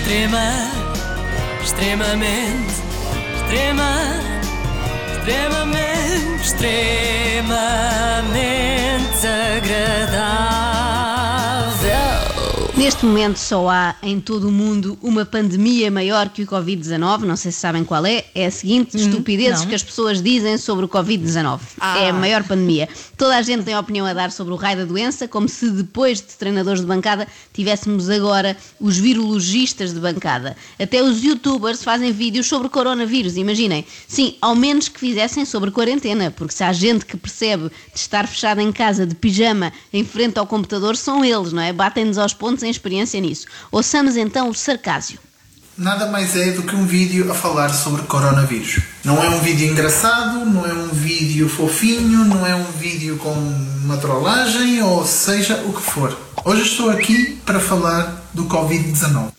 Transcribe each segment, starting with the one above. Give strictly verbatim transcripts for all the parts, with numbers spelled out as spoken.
Extrema, extremamente, extrema, extremamente, extremamente agradável. Neste momento só há em todo o mundo uma pandemia maior que o covid dezanove, não sei se sabem qual é, é a seguinte: hum, estupidezes não. que as pessoas dizem sobre o covid dezanove. Ah. É a maior pandemia. Toda a gente tem opinião a dar sobre o raio da doença, como se depois de treinadores de bancada tivéssemos agora os virologistas de bancada. Até os youtubers fazem vídeos sobre coronavírus, imaginem. Sim, ao menos que fizessem sobre quarentena, porque se há gente que percebe de estar fechada em casa de pijama em frente ao computador, são eles, não é? Batem-nos aos pontos em experiência nisso. Ouçamos então o Sarcásio. Nada mais é do que um vídeo a falar sobre coronavírus. Não é um vídeo engraçado, não é um vídeo fofinho, não é um vídeo com uma trollagem, ou seja, o que for. Hoje estou aqui para falar do covid dezanove.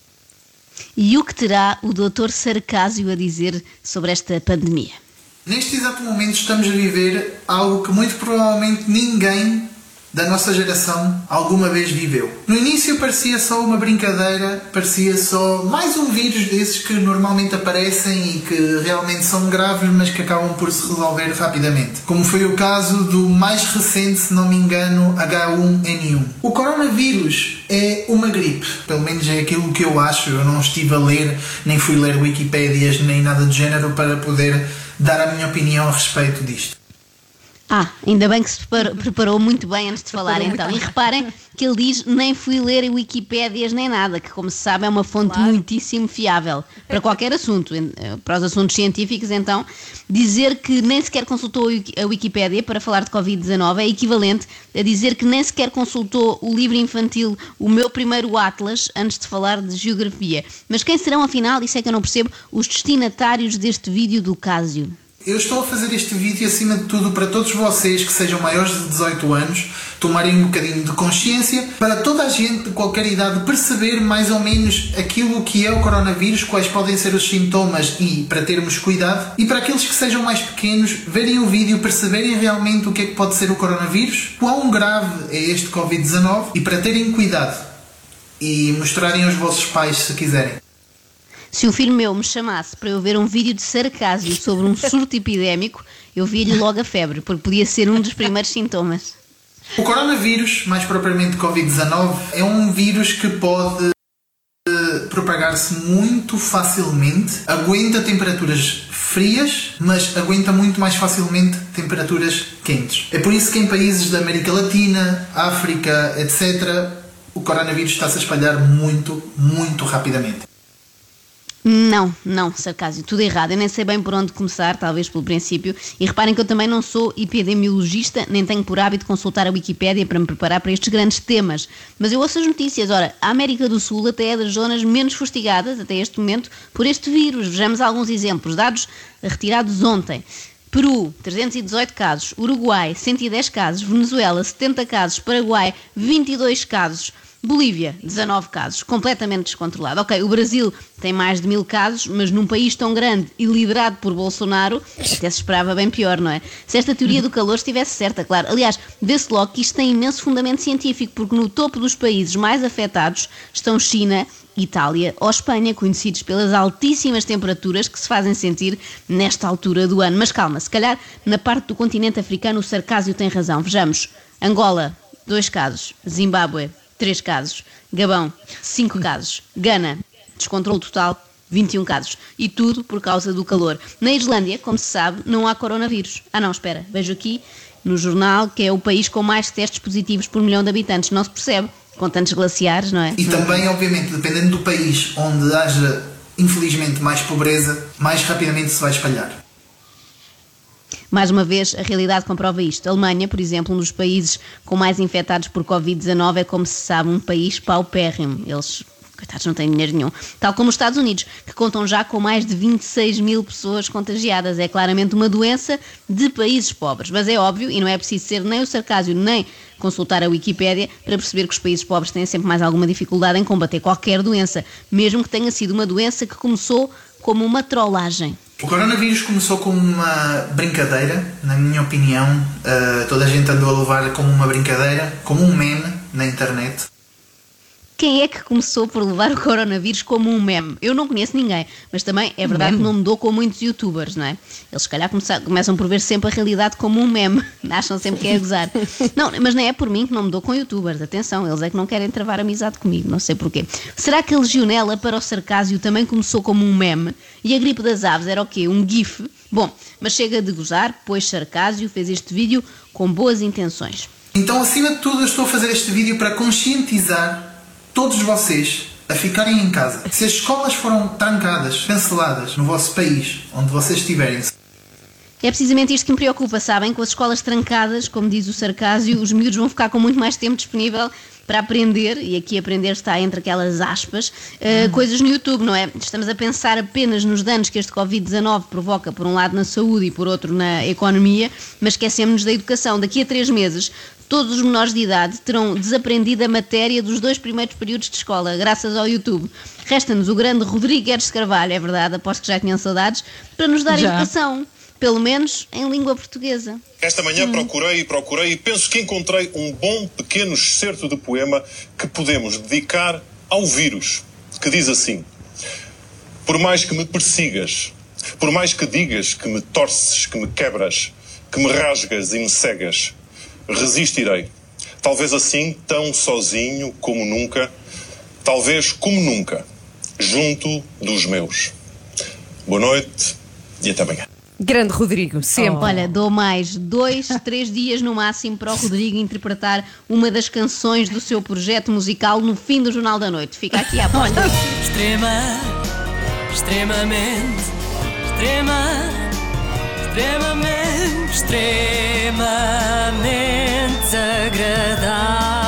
E o que terá o doutor Sarcásio a dizer sobre esta pandemia? Neste exato momento estamos a viver algo que muito provavelmente ninguém da nossa geração alguma vez viveu. No início parecia só uma brincadeira, parecia só mais um vírus desses que normalmente aparecem e que realmente são graves, mas que acabam por se resolver rapidamente. Como foi o caso do mais recente, se não me engano, agá um ene um. O coronavírus é uma gripe, pelo menos é aquilo que eu acho. Eu não estive a ler, nem fui ler Wikipédias, nem nada do género para poder dar a minha opinião a respeito disto. Ah, ainda bem que se preparou, preparou muito bem antes de falar, então. E reparem que ele diz: nem fui ler Wikipédias nem nada, que, como se sabe, é uma fonte claro. muitíssimo fiável para qualquer assunto. Para os assuntos científicos, então, dizer que nem sequer consultou a Wikipédia para falar de covid dezanove é equivalente a dizer que nem sequer consultou o livro infantil O Meu Primeiro Atlas antes de falar de geografia. Mas quem serão, afinal, isso é que eu não percebo, os destinatários deste vídeo do Cásio? Eu estou a fazer este vídeo, acima de tudo, para todos vocês que sejam maiores de dezoito anos, tomarem um bocadinho de consciência, para toda a gente de qualquer idade perceber mais ou menos aquilo que é o coronavírus, quais podem ser os sintomas e para termos cuidado, e para aqueles que sejam mais pequenos, verem o vídeo, perceberem realmente o que é que pode ser o coronavírus, quão grave é este covid dezanove, e para terem cuidado e mostrarem aos vossos pais se quiserem. Se um filho meu me chamasse para eu ver um vídeo de Sarcásio sobre um surto epidémico, eu via-lhe logo a febre, porque podia ser um dos primeiros sintomas. O coronavírus, mais propriamente covid dezanove, é um vírus que pode propagar-se muito facilmente, aguenta temperaturas frias, mas aguenta muito mais facilmente temperaturas quentes. É por isso que em países da América Latina, África, etcétera, o coronavírus está-se a espalhar muito, muito rapidamente. Não, não, Sarcásio, tudo errado. Eu nem sei bem por onde começar, talvez pelo princípio. E reparem que eu também não sou epidemiologista, nem tenho por hábito consultar a Wikipédia para me preparar para estes grandes temas. Mas eu ouço as notícias. Ora, a América do Sul até é das zonas menos fustigadas, até este momento, por este vírus. Vejamos alguns exemplos, dados retirados ontem. Peru, trezentos e dezoito casos. Uruguai, cento e dez casos. Venezuela, setenta casos. Paraguai, vinte e dois casos. Bolívia, dezanove casos, completamente descontrolado. Ok, o Brasil tem mais de mil casos, mas num país tão grande e liderado por Bolsonaro, até se esperava bem pior, não é? Se esta teoria do calor estivesse certa, claro. Aliás, vê-se logo que isto tem imenso fundamento científico, porque no topo dos países mais afetados estão China, Itália ou Espanha, conhecidos pelas altíssimas temperaturas que se fazem sentir nesta altura do ano. Mas calma, se calhar na parte do continente africano o Sarcásio tem razão. Vejamos: Angola, dois casos. Zimbábue, três casos. Gabão, cinco casos. Gana, descontrole total, vinte e um casos. E tudo por causa do calor. Na Islândia, como se sabe, não há coronavírus. Ah não, espera, vejo aqui no jornal que é o país com mais testes positivos por milhão de habitantes. Não se percebe, com tantos glaciares, não é? E também, obviamente, dependendo do país onde haja, infelizmente, mais pobreza, mais rapidamente se vai espalhar. Mais uma vez, a realidade comprova isto. A Alemanha, por exemplo, um dos países com mais infectados por covid dezanove, é, como se sabe, um país paupérrimo. Eles, coitados, não têm dinheiro nenhum. Tal como os Estados Unidos, que contam já com mais de vinte e seis mil pessoas contagiadas. É claramente uma doença de países pobres. Mas é óbvio, e não é preciso ser nem o Sarcásio, nem consultar a Wikipédia para perceber que os países pobres têm sempre mais alguma dificuldade em combater qualquer doença, mesmo que tenha sido uma doença que começou como uma trollagem. O coronavírus começou como uma brincadeira, na minha opinião. Uh, toda a gente andou a levar como uma brincadeira, como um meme na internet. Quem é que começou por levar o coronavírus como um meme? Eu não conheço ninguém, mas também é verdade que não mudou com muitos youtubers, não é? Eles se calhar começam, começam por ver sempre a realidade como um meme, acham sempre que é a gozar. Não, mas não é por mim que não mudou com youtubers, atenção, eles é que não querem travar amizade comigo, não sei porquê. Será que a legionela para o sarcásio também começou como um meme? E a gripe das aves era o quê? Um gif? Bom, mas chega de gozar, pois Sarcásio fez este vídeo com boas intenções. Então, acima de tudo, eu estou a fazer este vídeo para conscientizar todos vocês a ficarem em casa. Se as escolas foram trancadas, canceladas no vosso país, onde vocês estiverem... É precisamente isto que me preocupa, sabem? Com as escolas trancadas, como diz o Sarcásio, os miúdos vão ficar com muito mais tempo disponível para aprender, e aqui aprender está entre aquelas aspas, uh, hum. coisas no YouTube, não é? Estamos a pensar apenas nos danos que este covid dezanove provoca, por um lado na saúde e por outro na economia, mas esquecemos da educação. Daqui a três meses, todos os menores de idade terão desaprendido a matéria dos dois primeiros períodos de escola, graças ao YouTube. Resta-nos o grande Rodrigo Guedes de Carvalho, é verdade, aposto que já tinham saudades, para nos dar já. educação. Pelo menos em língua portuguesa. Esta manhã hum. procurei e procurei e penso que encontrei um bom pequeno excerto de poema que podemos dedicar ao vírus, que diz assim: por mais que me persigas, por mais que digas que me torces, que me quebras, que me rasgas e me cegas, resistirei. Talvez assim, tão sozinho como nunca, talvez como nunca, junto dos meus. Boa noite e até amanhã. Grande Rodrigo, sempre. Oh. Olha, dou mais dois, três dias no máximo para o Rodrigo interpretar uma das canções do seu projeto musical no fim do Jornal da Noite. Fica aqui à porta. Extrema, extremamente, extrema, extremamente, extremamente agradável.